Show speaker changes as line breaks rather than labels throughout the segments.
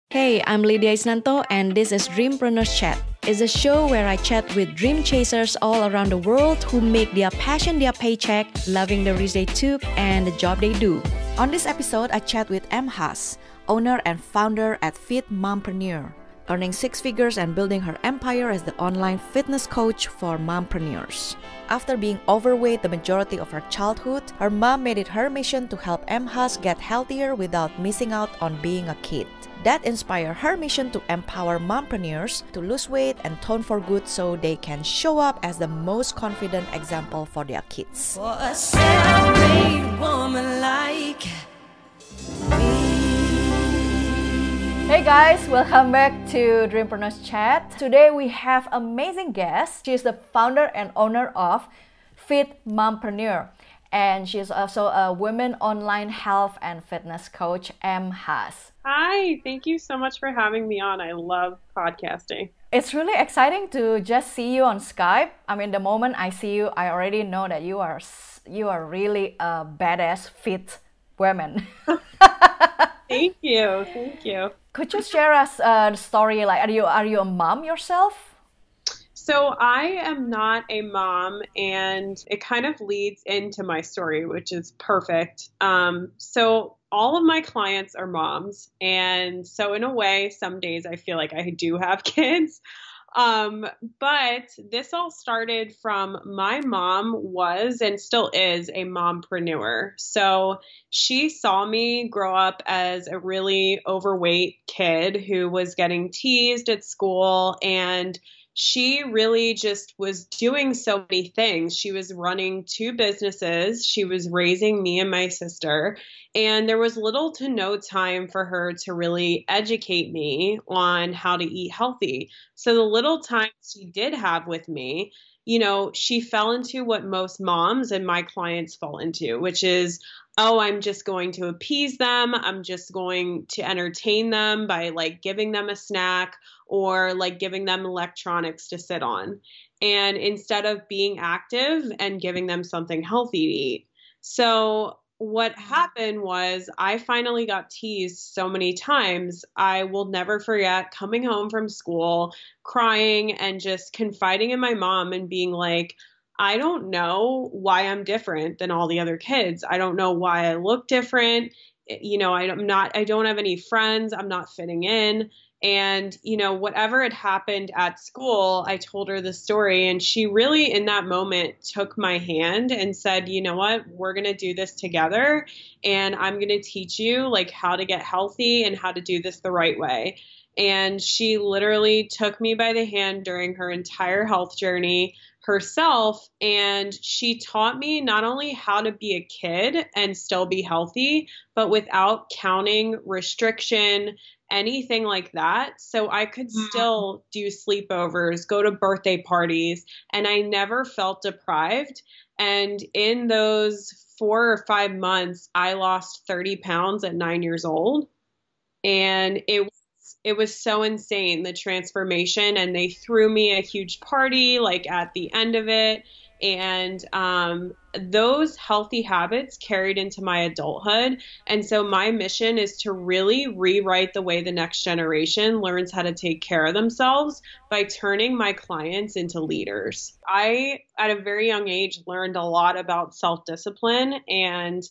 Hey, I'm Lydia Isnanto, and this is Dreampreneurs Chat. It's a show where I chat with dream chasers all around the world who make their passion their paycheck, loving the risk they took and the job they do. On this episode, I chat with Em Haas, owner and founder at Fit Mompreneur, earning six figures and building her empire as the online fitness coach for mompreneurs. After being overweight the majority of her childhood, her mom made it her mission to help Em Haas get healthier without missing out on being a kid. That inspired her mission to empower mompreneurs to lose weight and tone for good so they can show up as the most confident example for their kids.
For a self-made woman like me.
Hey guys, welcome back to Dreampreneurs Chat. Today we have amazing guest. She is the founder and owner of Fit Mompreneur, and she is also a women online health and fitness coach, Em Haas.
Hi, thank you so much for having me on. I love podcasting.
It's really exciting to just see you on Skype. I mean, the moment I see you, I already know that you are really a badass fit woman.
Thank you, thank you.
Could you share us the story? Like, are you a mom yourself?
So I am not a mom, and it kind of leads into my story, which is perfect. So all of my clients are moms, and so in a way, some days I feel like I do have kids. But this all started from my mom was and still is a mompreneur. So she saw me grow up as a really overweight kid who was getting teased at school, and she really just was doing so many things. She was running two businesses. She was raising me and my sister, and there was little to no time for her to really educate me on how to eat healthy. So the little time she did have with me, she fell into what most moms and my clients fall into, which is, oh, I'm just going to appease them. I'm just going to entertain them by giving them a snack or giving them electronics to sit on. And instead of being active and giving them something healthy to eat. So what happened was I finally got teased so many times. I will never forget coming home from school, crying and just confiding in my mom and being like, I don't know why I'm different than all the other kids. I don't know why I look different. I don't have any friends. I'm not fitting in. And, whatever had happened at school, I told her the story, and she really in that moment took my hand and said, you know what, we're going to do this together, and I'm going to teach you how to get healthy and how to do this the right way. And she literally took me by the hand during her entire health journey herself, and she taught me not only how to be a kid and still be healthy, but without counting, restriction, anything like that. So I could still do sleepovers, go to birthday parties, and I never felt deprived. And in those 4 or 5 months, I lost 30 pounds at 9 years old. And it was so insane, the transformation, and they threw me a huge party at the end of it. And those healthy habits carried into my adulthood. And so my mission is to really rewrite the way the next generation learns how to take care of themselves by turning my clients into leaders. I, at a very young age, learned a lot about self-discipline and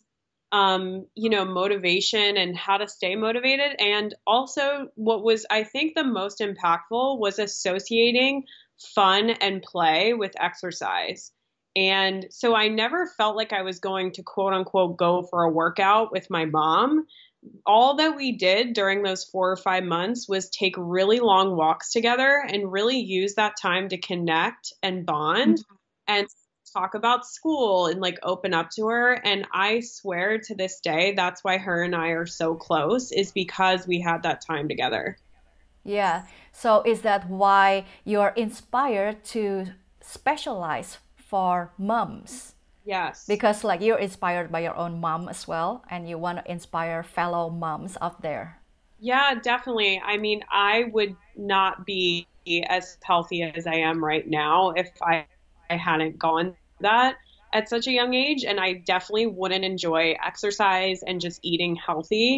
motivation and how to stay motivated. And also what was, I think, the most impactful was associating fun and play with exercise. And so I never felt like I was going to quote unquote go for a workout with my mom. All that we did during those 4 or 5 months was take really long walks together and really use that time to connect and bond and talk about school and open up to her. And I swear to this day, that's why her and I are so close, is because we had that time together.
Yeah. So is that why you're inspired to specialize for moms?
Yes.
Because you're inspired by your own mom as well, and you want to inspire fellow moms out there.
Yeah, definitely. I mean, I would not be as healthy as I am right now if I hadn't gone that at such a young age, and I definitely wouldn't enjoy exercise and just eating healthy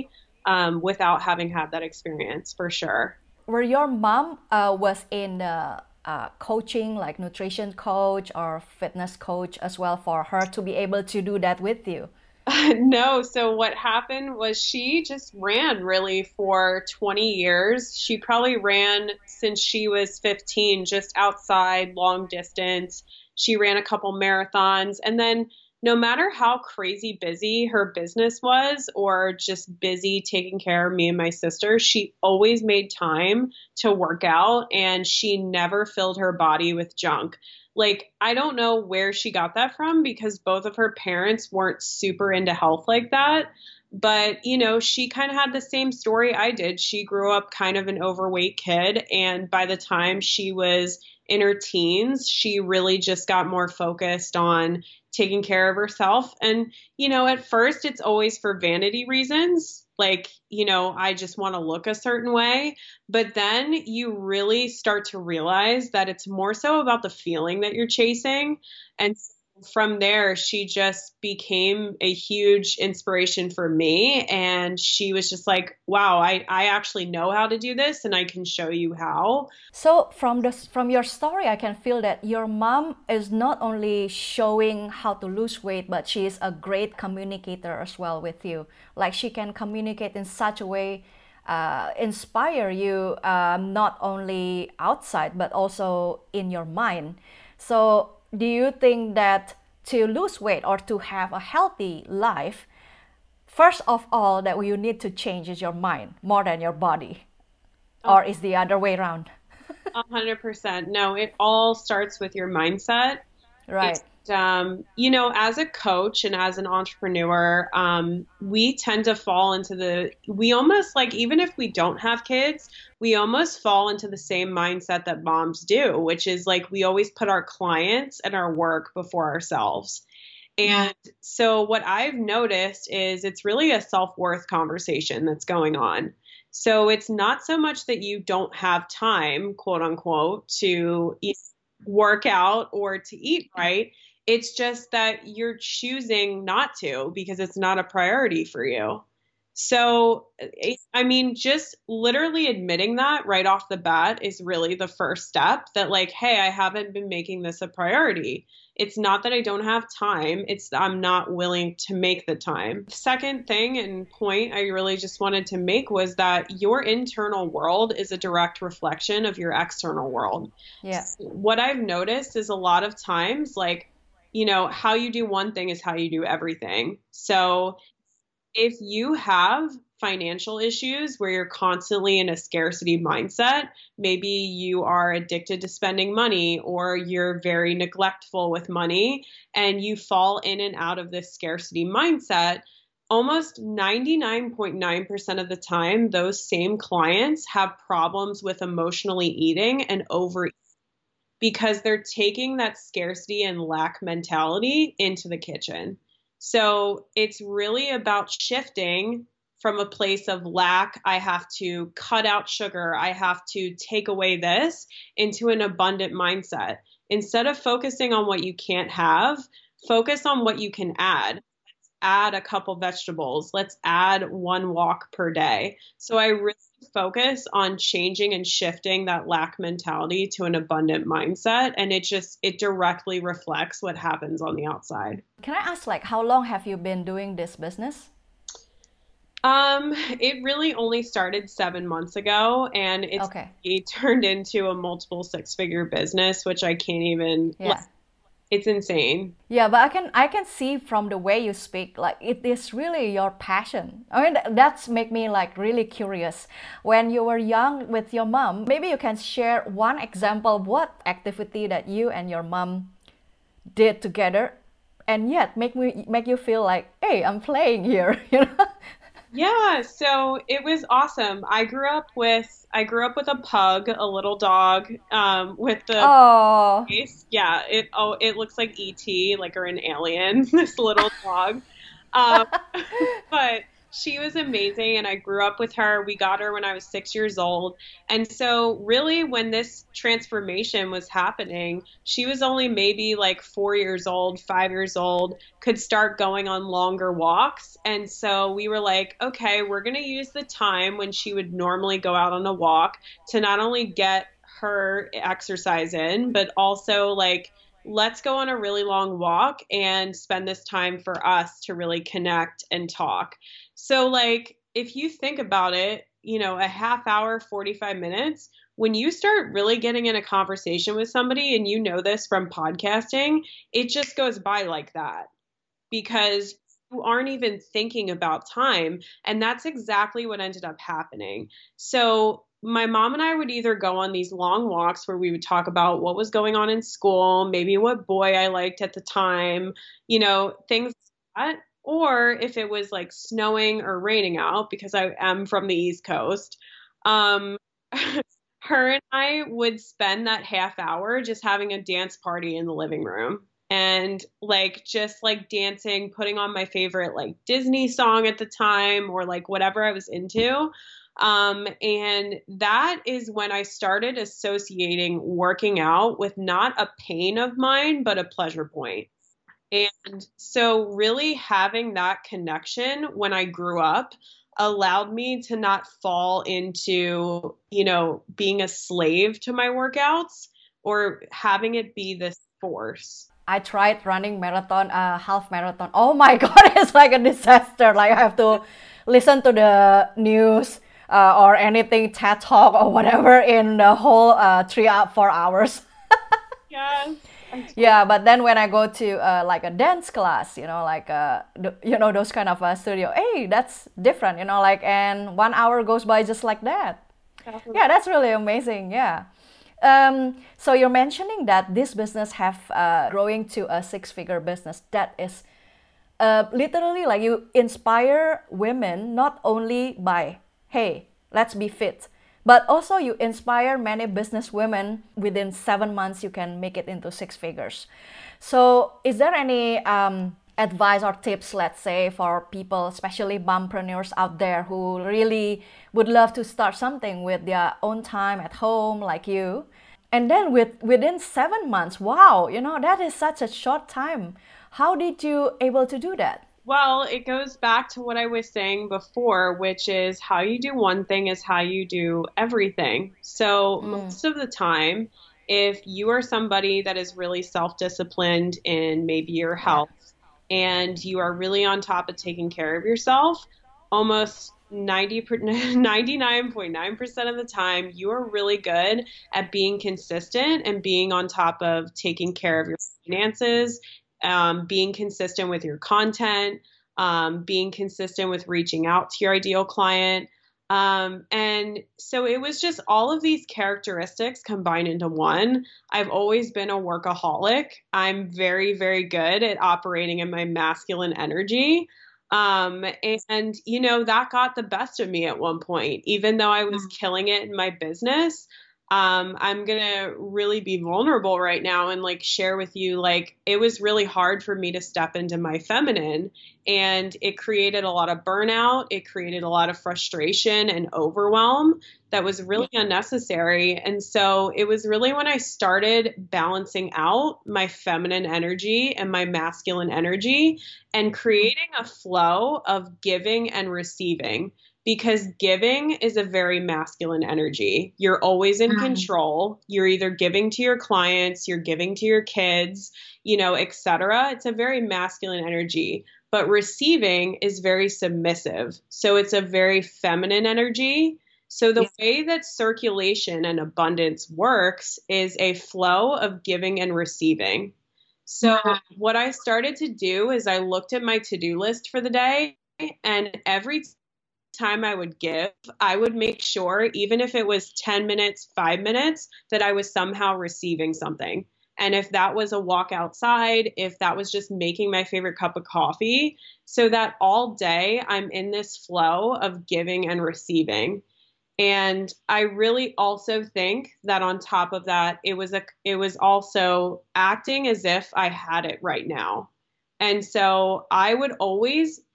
without having had that experience for sure.
Were your mom was in coaching, like nutrition coach or fitness coach as well, for her to be able to do that with you?
No, so what happened was she just ran really for 20 years. She probably ran since she was 15, just outside, long distance. She ran a couple marathons. And then no matter how crazy busy her business was or just busy taking care of me and my sister, she always made time to work out and she never filled her body with junk. Like, I don't know where she got that from because both of her parents weren't super into health like that. But, you know, she kind of had the same story I did. She grew up kind of an overweight kid. And by the time she was in her teens, she really just got more focused on taking care of herself. And, you know, at first it's always for vanity reasons. Like, you know, I just want to look a certain way. But then you really start to realize that it's more so about the feeling that you're chasing. And from there, she just became a huge inspiration for me. And she was just like, wow, I actually know how to do this and I can show you how.
So from your story, I can feel that your mom is not only showing how to lose weight, but she is a great communicator as well with you. Like she can communicate in such a way, inspire you, not only outside, but also in your mind. So do you think that to lose weight or to have a healthy life, first of all, that you need to change is your mind more than your body? Or is the other way around?
100%. No, it all starts with your mindset.
Right.
You know, as a coach and as an entrepreneur, we tend to fall into we almost like, even if we don't have kids, we almost fall into the same mindset that moms do, which is like, we always put our clients and our work before ourselves. And so what I've noticed is it's really a self-worth conversation that's going on. So it's not so much that you don't have time, quote unquote, to work out or to eat right. It's just that you're choosing not to because it's not a priority for you. So, I mean, just literally admitting that right off the bat is really the first step that like, hey, I haven't been making this a priority. It's not that I don't have time. It's I'm not willing to make the time. Second thing and point I really just wanted to make was that your internal world is a direct reflection of your external world.
Yeah.
So what I've noticed is a lot of times, like, you know, how you do one thing is how you do everything. So if you have financial issues where you're constantly in a scarcity mindset, maybe you are addicted to spending money or you're very neglectful with money and you fall in and out of this scarcity mindset, almost 99.9% of the time, those same clients have problems with emotionally eating and overeating because they're taking that scarcity and lack mentality into the kitchen. So it's really about shifting from a place of lack, I have to cut out sugar, I have to take away this, into an abundant mindset. Instead of focusing on what you can't have, focus on what you can add. Let's add a couple vegetables. Let's add one walk per day. So I really focus on changing and shifting that lack mentality to an abundant mindset. And it directly reflects what happens on the outside.
Can I ask, like, how long have you been doing this business?
It really only started 7 months ago and it turned into a multiple six-figure business, which I can't even, it's insane.
Yeah, but I can see from the way you speak, like it is really your passion. I mean, that's make me like really curious. When you were young with your mom, maybe you can share one example of what activity that you and your mom did together and yet make you feel like, hey, I'm playing here, you know?
Yeah, so it was awesome. I grew up with a pug, a little dog, with the face. Yeah, it looks like E.T., like or an alien, this little dog. But She was amazing, and I grew up with her. We got her when I was 6 years old. And so, really, when this transformation was happening, she was only maybe like 4 years old, 5 years old, could start going on longer walks. And so, we were like, okay, we're going to use the time when she would normally go out on a walk to not only get her exercise in, but also like, let's go on a really long walk and spend this time for us to really connect and talk. So, like, if you think about it, a half hour, 45 minutes, when you start really getting in a conversation with somebody, and this from podcasting, it just goes by like that because you aren't even thinking about time. And that's exactly what ended up happening. So, my mom and I would either go on these long walks where we would talk about what was going on in school, maybe what boy I liked at the time, things like that. Or if it was like snowing or raining out, because I am from the East Coast, her and I would spend that half hour just having a dance party in the living room. And like just like dancing, putting on my favorite like Disney song at the time or like whatever I was into. And that is when I started associating working out with not a pain of mine, but a pleasure point. And so really having that connection when I grew up allowed me to not fall into, being a slave to my workouts or having it be this force.
I tried running marathon, half marathon. Oh my God, it's like a disaster. Like I have to listen to the news or anything, TED Talk or whatever in the whole 4 hours.
Yes.
Yeah, but then when I go to like a dance class, those kind of studio, hey, that's different, and 1 hour goes by just like that. Definitely. Yeah, that's really amazing. Yeah. So you're mentioning that this business have growing to a 6-figure business. That is literally like you inspire women not only by, hey, let's be fit, but also you inspire many business women. Within 7 months, you can make it into 6 figures. So is there any advice or tips, let's say, for people, especially mompreneurs out there who really would love to start something with their own time at home like you? And then within 7 months, wow, that is such a short time. How did you able to do that?
Well, it goes back to what I was saying before, which is how you do one thing is how you do everything. So most of the time, if you are somebody that is really self-disciplined in maybe your health and you are really on top of taking care of yourself, almost 99.9% of the time, you are really good at being consistent and being on top of taking care of your finances, being consistent with your content, being consistent with reaching out to your ideal client. And so it was just all of these characteristics combined into one. I've always been a workaholic. I'm very, very good at operating in my masculine energy. And that got the best of me at one point, even though I was killing it in my business. I'm going to really be vulnerable right now and like share with you, like, it was really hard for me to step into my feminine, and it created a lot of burnout. It created a lot of frustration and overwhelm that was really unnecessary. And so it was really when I started balancing out my feminine energy and my masculine energy and creating a flow of giving and receiving. Because giving is a very masculine energy. You're always in control. You're either giving to your clients, you're giving to your kids, etc. It's a very masculine energy. But receiving is very submissive. So it's a very feminine energy. So the way that circulation and abundance works is a flow of giving and receiving. So what I started to do is I looked at my to-do list for the day, and every time I would give, I would make sure, even if it was 10 minutes, 5 minutes, that I was somehow receiving something. And if that was a walk outside, if that was just making my favorite cup of coffee, so that all day I'm in this flow of giving and receiving. And I really also think that on top of that, it was also acting as if I had it right now. And so I would always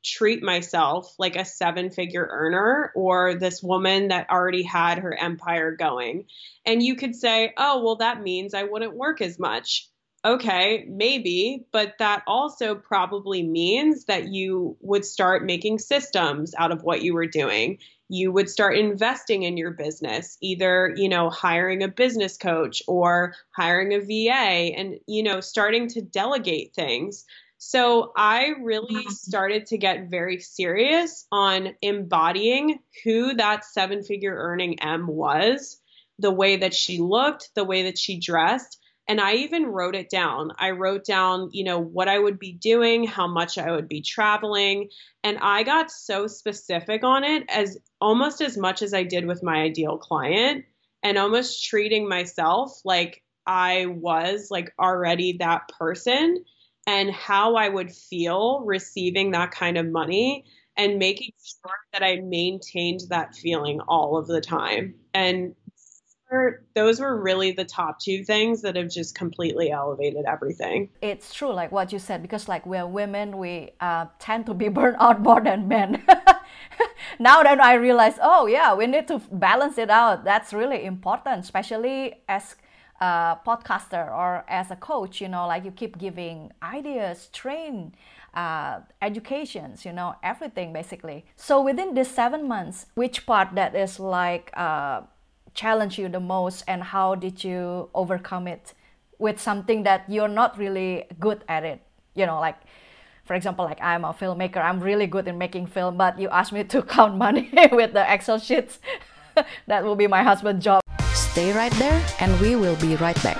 treat myself like a 7-figure earner or this woman that already had her empire going. And you could say, oh, well, that means I wouldn't work as much. Okay, maybe, but that also probably means that you would start making systems out of what you were doing. You would start investing in your business, either, hiring a business coach or hiring a VA and, starting to delegate things. So I really started to get very serious on embodying who that 7-figure earning M was, the way that she looked, the way that she dressed. And I even wrote it down. I wrote down, what I would be doing, how much I would be traveling. And I got so specific on it as almost as much as I did with my ideal client, and almost treating myself like I was like already that person, and how I would feel receiving that kind of money, and making sure that I maintained that feeling all of the time. And those were really the top 2 things that have just completely elevated everything.
It's true, like what you said, because like we're women, we tend to be burned out more than men. Now that I realize, oh yeah, we need to balance it out. That's really important, especially as a podcaster or as a coach, like you keep giving ideas, train, educations, everything basically. So within these 7 months, which part that is like challenge you the most, and how did you overcome it with something that you're not really good at it? Like for example, like I'm a filmmaker, I'm really good in making film, but you ask me to count money with the Excel sheets. That will be my husband's job.
Stay right there and we will be right back.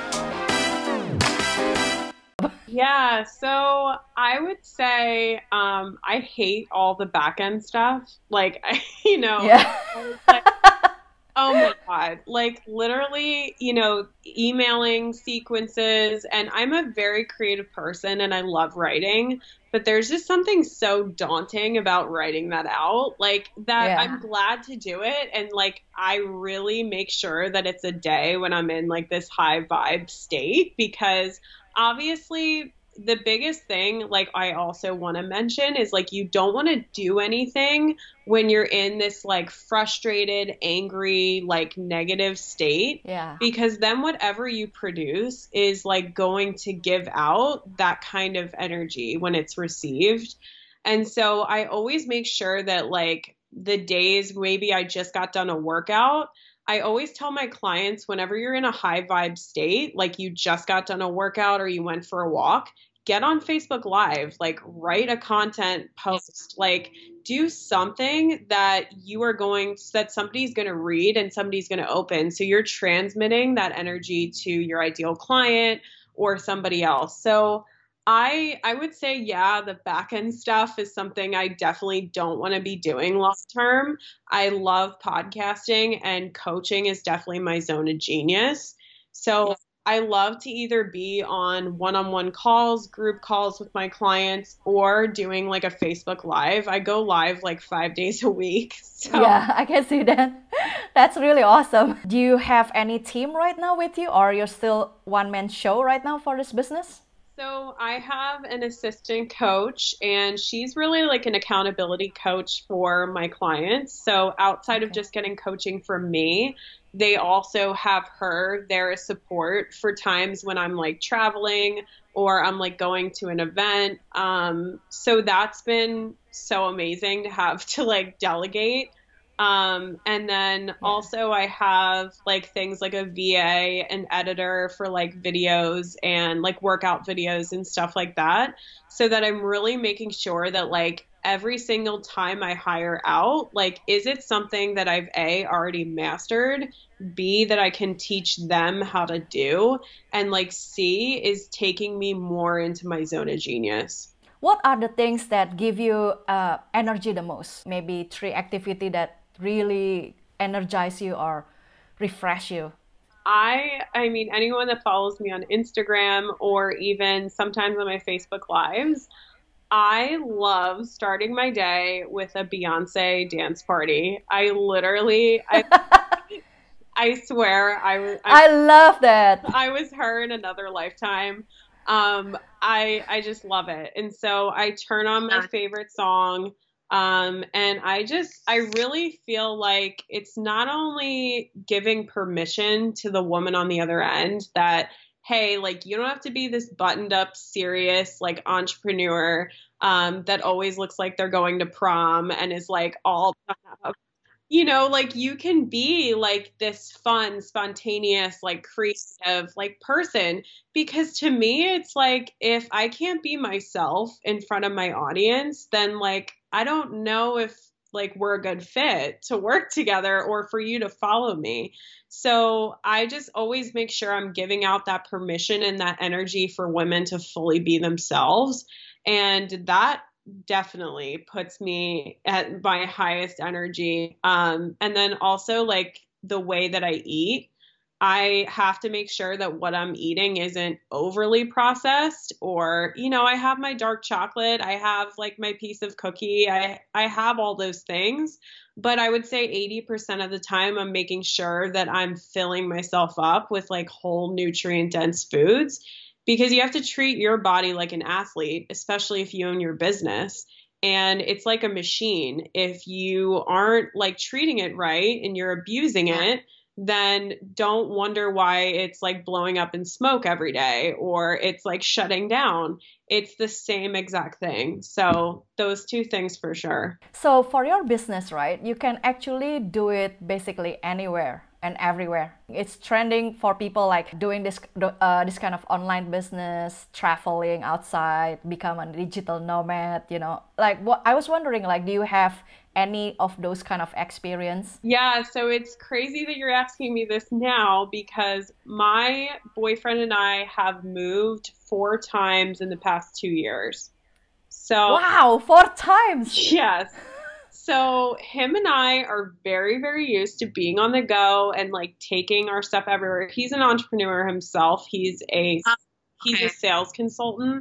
Yeah, so I would say I hate all the back end stuff. Like,
Yeah.
oh my God, like literally, emailing sequences. And I'm a very creative person and I love writing, but there's just something so daunting about writing that out, like that. Yeah. I'm glad to do it. And like, I really make sure that it's a day when I'm in like this high vibe state, because obviously the biggest thing, like I also want to mention, is like you don't want to do anything when you're in this like frustrated, angry, like negative state.
Yeah.
Because then whatever you produce is like going to give out that kind of energy when it's received. And so I always make sure that like the days maybe I just got done a workout, I always tell my clients, whenever you're in a high vibe state, like you just got done a workout or you went for a walk, get on Facebook Live, like write a content post, like do something that that somebody's going to read and somebody's going to open. So you're transmitting that energy to your ideal client or somebody else. So I would say, yeah, the back end stuff is something I definitely don't want to be doing long term. I love podcasting, and coaching is definitely my zone of genius. So I love to either be on one-on-one calls, group calls with my clients, or doing like a Facebook Live. I go live like 5 days a week. So.
Yeah, I can see that. That's really awesome. Do you have any team right now with you, or you're still one-man show right now for this business?
So I have an assistant coach, and she's really like an accountability coach for my clients. So outside of just getting coaching from me, they also have her there as support for times when I'm like traveling or I'm like going to an event. So that's been so amazing to have to like delegate. And then also I have like things like a VA, an editor for like videos and like workout videos and stuff like that, so that I'm really making sure that like every single time I hire out, like, is it something that I've A, already mastered, B, that I can teach them how to do, and like C, is taking me more into my zone of genius.
What are the things that give you energy the most? Maybe 3 activities that really energize you or refresh you?
I mean, anyone that follows me on Instagram or even sometimes on my Facebook Lives, I love starting my day with a Beyonce dance party. I swear I love that. I was her in another lifetime. I just love it. And so I turn on my favorite song. And I really feel like it's not only giving permission to the woman on the other end that, hey, like, you don't have to be this buttoned up, serious, like, entrepreneur, that always looks like they're going to prom and is like all like you can be like this fun, spontaneous, like creative, like person. Because to me, it's like if I can't be myself in front of my audience, then like I don't know if like we're a good fit to work together or for you to follow me. So I just always make sure I'm giving out that permission and that energy for women to fully be themselves. And that definitely puts me at my highest energy. And then also like the way that I eat, I have to make sure that what I'm eating isn't overly processed or, I have my dark chocolate, I have like my piece of cookie, I have all those things, but I would say 80% of the time I'm making sure that I'm filling myself up with like whole nutrient dense foods. Because you have to treat your body like an athlete, especially if you own your business. And it's like a machine. If you aren't like treating it right and you're abusing it, then don't wonder why it's like blowing up in smoke every day or it's like shutting down. It's the same exact thing. So those two things for sure.
So for your business, right, you can actually do it basically anywhere and everywhere. It's trending for people like doing this kind of online business, traveling outside, become a digital nomad, Like what I was wondering, like, do you have any of those kind of experience?
Yeah, so it's crazy that you're asking me this now because my boyfriend and I have moved 4 times in the past 2 years. So
wow, 4 times.
Yes. So him and I are very, very used to being on the go and like taking our stuff everywhere. He's an entrepreneur himself. He's a sales consultant.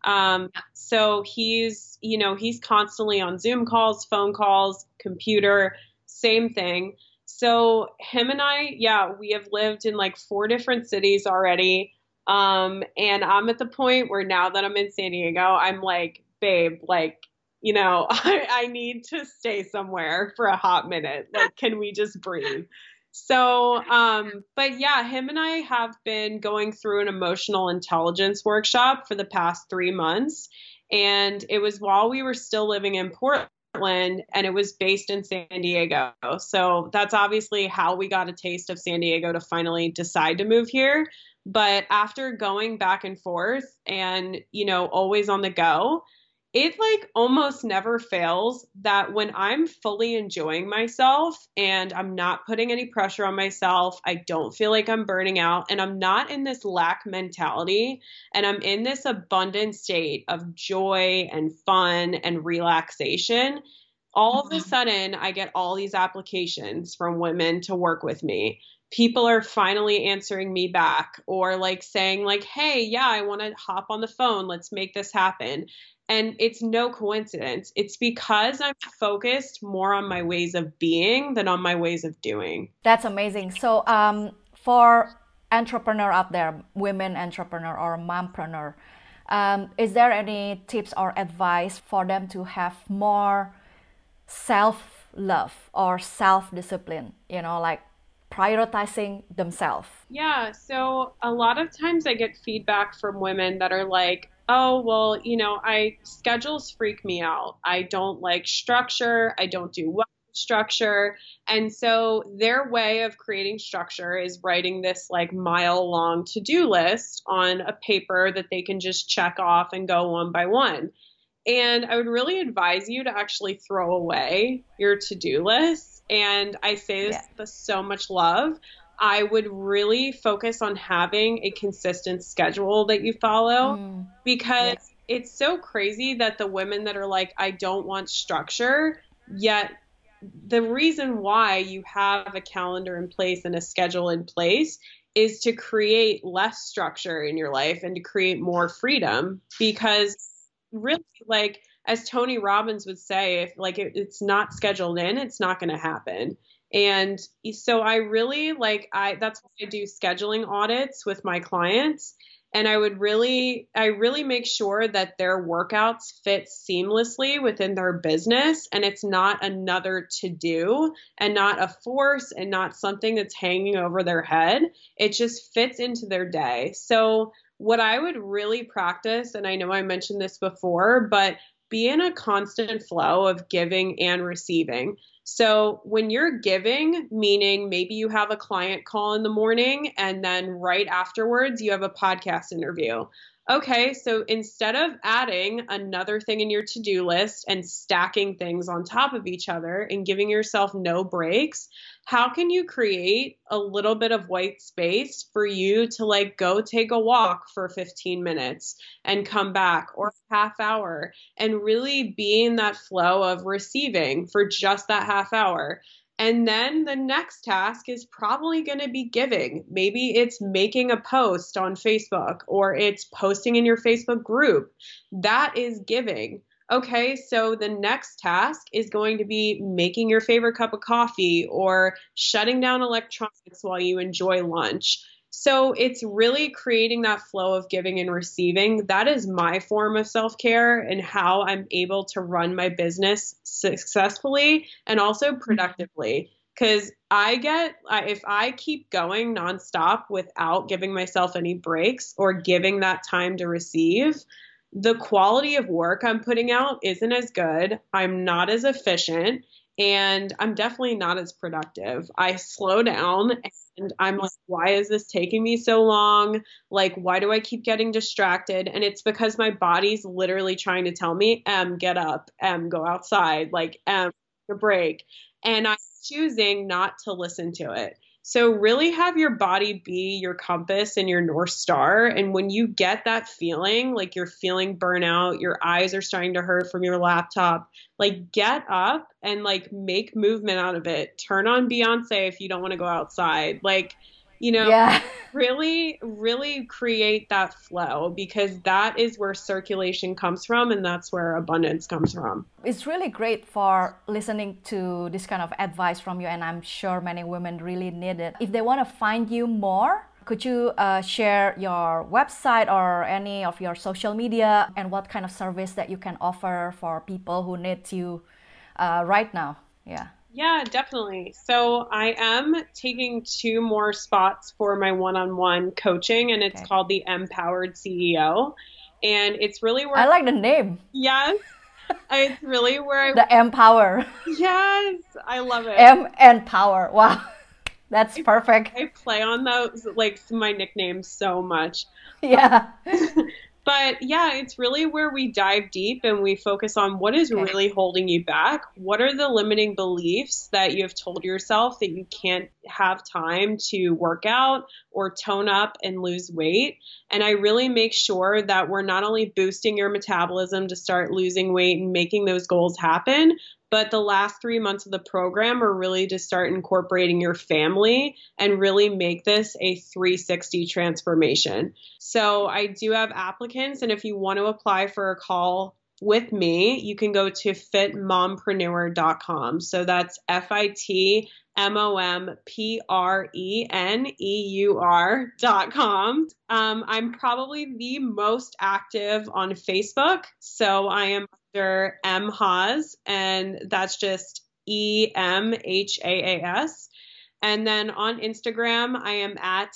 So he's constantly on Zoom calls, phone calls, computer, same thing. So him and I, we have lived in like 4 different cities already. And I'm at the point where now that I'm in San Diego, I'm like, babe, like, I need to stay somewhere for a hot minute. Like, can we just breathe? So, but yeah, him and I have been going through an emotional intelligence workshop for the past 3 months. And it was while we were still living in Portland and it was based in San Diego. So that's obviously how we got a taste of San Diego to finally decide to move here. But after going back and forth and, always on the go, it like almost never fails that when I'm fully enjoying myself and I'm not putting any pressure on myself, I don't feel like I'm burning out and I'm not in this lack mentality and I'm in this abundant state of joy and fun and relaxation, all of a sudden I get all these applications from women to work with me. People are finally answering me back or like saying like, hey, yeah, I want to hop on the phone. Let's make this happen. And it's no coincidence. It's because I'm focused more on my ways of being than on my ways of doing.
That's amazing. So for entrepreneur out there, women entrepreneur or mompreneur, is there any tips or advice for them to have more self-love or self-discipline, like prioritizing themselves?
Yeah, so a lot of times I get feedback from women that are like, oh, well, schedules freak me out. I don't like structure. I don't do well with structure. And so their way of creating structure is writing this like mile-long to-do list on a paper that they can just check off and go one by one. And I would really advise you to actually throw away your to-do list. And I say this with so much love. I would really focus on having a consistent schedule that you follow because it's so crazy that the women that are like, I don't want structure, yet the reason why you have a calendar in place and a schedule in place is to create less structure in your life and to create more freedom. Because really, like as Tony Robbins would say, if like it's not scheduled in, it's not going to happen. And so I really that's why I do scheduling audits with my clients. And I really make sure that their workouts fit seamlessly within their business, and it's not another to do and not a force and not something that's hanging over their head. It just fits into their day. So what I would really practice, and I know I mentioned this before, but be in a constant flow of giving and receiving. So when you're giving, meaning maybe you have a client call in the morning and then right afterwards you have a podcast interview. Okay, so instead of adding another thing in your to-do list and stacking things on top of each other and giving yourself no breaks, how can you create a little bit of white space for you to like go take a walk for 15 minutes and come back, or a half hour, and really be in that flow of receiving for just that half hour? And then the next task is probably going to be giving. Maybe it's making a post on Facebook, or it's posting in your Facebook group. That is giving. Okay, so the next task is going to be making your favorite cup of coffee or shutting down electronics while you enjoy lunch. So it's really creating that flow of giving and receiving. That is my form of self-care and how I'm able to run my business successfully and also productively. Because if I keep going nonstop without giving myself any breaks or giving that time to receive, the quality of work I'm putting out isn't as good. I'm not as efficient, and I'm definitely not as productive. I slow down and I'm like, why is this taking me so long? Like, why do I keep getting distracted? And it's because my body's literally trying to tell me, get up, go outside, like, take a break. And I'm choosing not to listen to it. So really have your body be your compass and your North Star. And when you get that feeling, like you're feeling burnout, your eyes are starting to hurt from your laptop, like get up and like make movement out of it. Turn on Beyonce if you don't want to go outside. Like, really, really create that flow, because that is where circulation comes from and that's where abundance comes from.
It's really great for listening to this kind of advice from you, and I'm sure many women really need it. If they want to find you more, could you share your website or any of your social media and what kind of service that you can offer for people who need you right now?
Yeah, definitely. So I am taking 2 more spots for my one-on-one coaching, and it's called the Empowered CEO. And it's really where
I like the name.
Yes. It's really where
the Empower.
Yes, I love it.
M and Power. Wow. That's perfect.
I play on those, like my nicknames so much.
Yeah.
But yeah, it's really where we dive deep and we focus on what is really holding you back. What are the limiting beliefs that you have told yourself that you can't have time to work out or tone up and lose weight? And I really make sure that we're not only boosting your metabolism to start losing weight and making those goals happen, but the last 3 months of the program are really to start incorporating your family and really make this a 360 transformation. So I do have applicants, and if you want to apply for a call with me, you can go to fitmompreneur.com. So that's FITMOMPRENEUR.com. I'm probably the most active on Facebook. So I am under M Haas, and that's just EMHAAS. And then on Instagram, I am at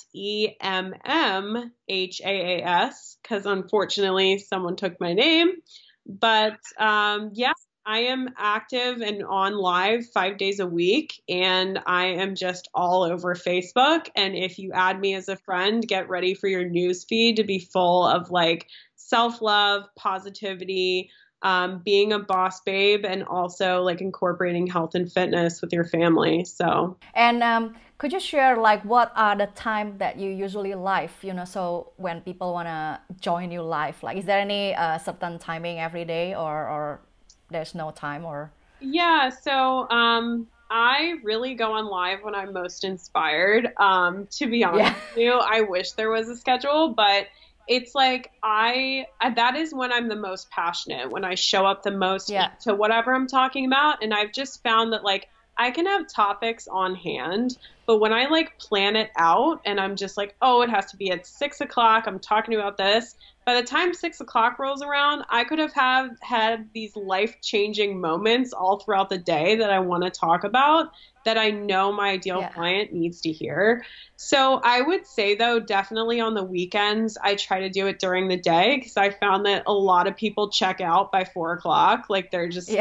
EMMHAAS, because unfortunately someone took my name. But yeah, I am active and on live 5 days a week, and I am just all over Facebook. And if you add me as a friend, get ready for your news feed to be full of like self-love, positivity, being a boss babe, and also like incorporating health and fitness with your family. So,
and could you share like what are the time that you usually live, so when people want to join you live, like is there any certain timing every day, or there's no time? Or
so I really go on live when I'm most inspired. To be honest with you, I wish there was a schedule, but it's like that is when I'm the most passionate, when I show up the most to whatever I'm talking about. And I've just found that like I can have topics on hand, but when I like plan it out and I'm just like, oh, it has to be at 6 o'clock, I'm talking about this. By the time 6 o'clock rolls around, I could have had these life-changing moments all throughout the day that I want to talk about that I know my ideal client needs to hear. So I would say, though, definitely on the weekends, I try to do it during the day because I found that a lot of people check out by 4 o'clock. Like they're just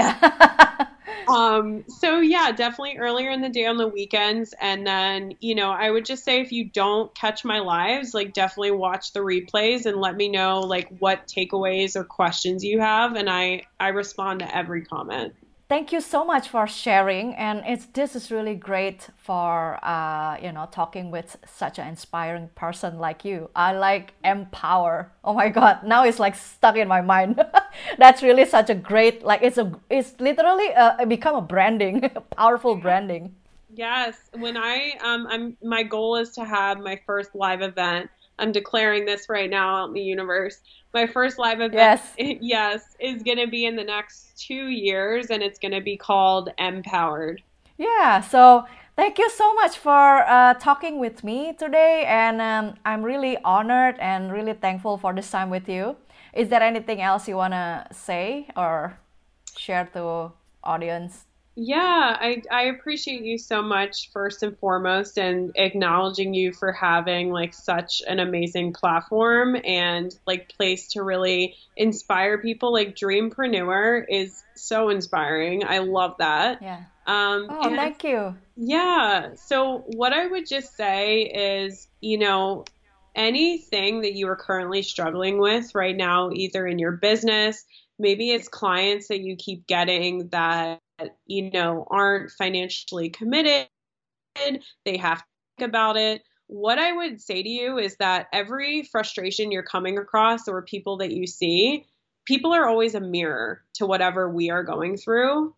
so yeah, definitely earlier in the day on the weekends. And then, I would just say if you don't catch my lives, like definitely watch the replays and let me know like what takeaways or questions you have. And I respond to every comment.
Thank you so much for sharing, and this is really great for talking with such an inspiring person like you. I like empower. Oh my God, now it's like stuck in my mind. That's really such a great, like it's literally become a branding, powerful branding.
Yes, when my goal is to have my first live event. I'm declaring this right now out in the universe. My first live event, is going to be in the next 2 years, and it's going to be called Empowered.
Yeah, so thank you so much for talking with me today, and I'm really honored and really thankful for this time with you. Is there anything else you want to say or share to audience?
Yeah, I appreciate you so much, first and foremost, and acknowledging you for having like such an amazing platform and like place to really inspire people. Like Dreampreneur is so inspiring. I love that.
Yeah.
Thank
you.
Yeah. So what I would just say is, anything that you are currently struggling with right now, either in your business, maybe it's clients that you keep getting that aren't financially committed, they have to think about it. What I would say to you is that every frustration you're coming across or people that you see, people are always a mirror to whatever we are going through.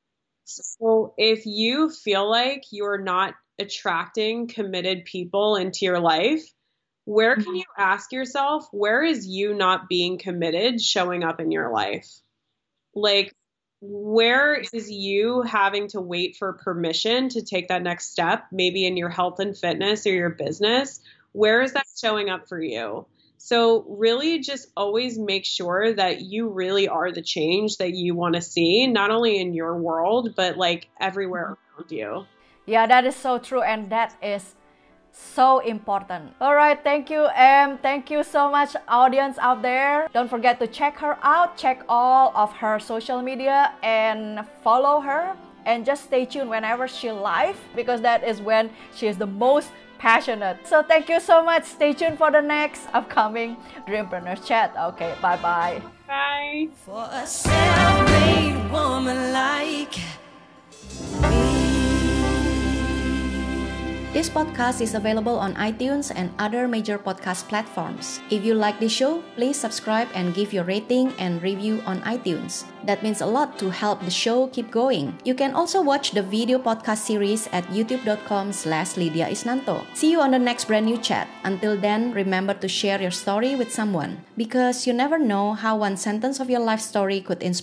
So if you feel like you're not attracting committed people into your life, where can you ask yourself, where is you not being committed showing up in your life? Like, where is you having to wait for permission to take that next step, maybe in your health and fitness or your business? Where is that showing up for you? So really just always make sure that you really are the change that you want to see, not only in your world, but like everywhere around you.
Yeah, that is so true. And that is so important. All right, thank you, Em. Thank you so much, audience out there. Don't forget to check her out, check all of her social media and follow her, and just stay tuned whenever she live, because that is when she is the most passionate. So thank you so much. Stay tuned for the next upcoming Dreampreneur Chat. Okay, bye-bye.
Bye.
For a self-made woman like me.
This podcast is available on iTunes and other major podcast platforms. If you like this show, please subscribe and give your rating and review on iTunes. That means a lot to help the show keep going. You can also watch the video podcast series at youtube.com/Lydia Isnanto. See you on the next brand new chat. Until then, remember to share your story with someone, because you never know how one sentence of your life story could inspire